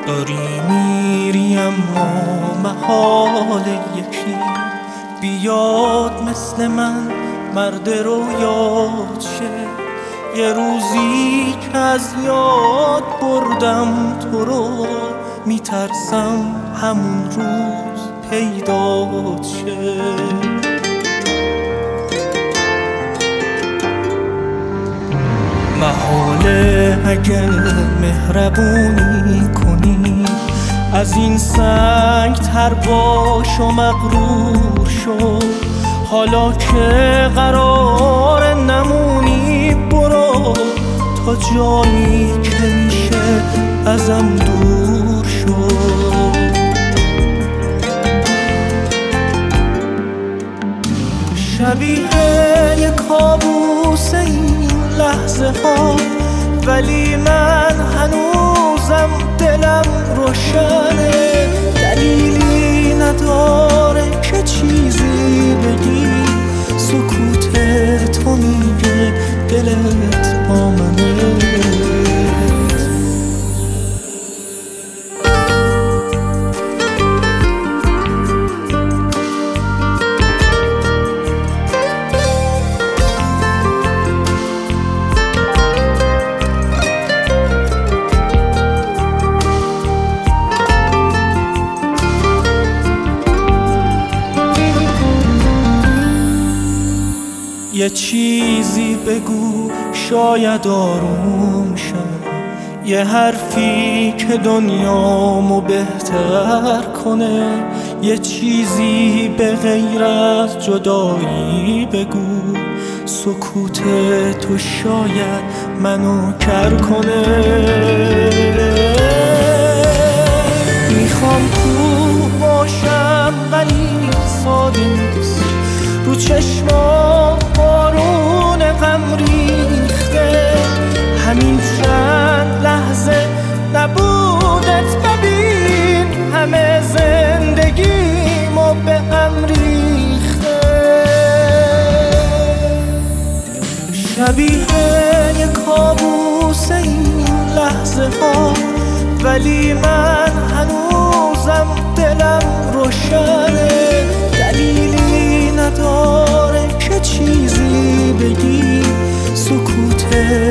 داری میری اما محال یکی بیاد مثل من مرد رویات شه. یه روزی که از یاد بردم تو رو میترسم همون روز پیدات شه. محاله اگه مهربونی کنی از این سنگ تر باش و مغرور شو. حالا که قرار نمونی برو تا جایی که میشه ازم دور شو. شبیه یه کابوس این لحظه ها، ولی من هنوزم دلم روشنه. دلیلی نداره که چیزی بگی، سکوت تو میگه دلت با منه. یه چیزی بگو شاید آروم شم، یه حرفی که دنیامو بهتر کنه. یه چیزی به غیر از جدایی بگو، سکوت تو شاید منو کر کنه. میخوام تو باشم ولی ساده نیست، رو چشمام بارون غم ریخته. همین چند لحظه نبودت ببین، همه زندگیمو به هم ریخته. شبیه یه کابوس این لحظه ها، ولی من هنوزم دلم روشنه. دلیلی نداره که چیزی بگی، سکوت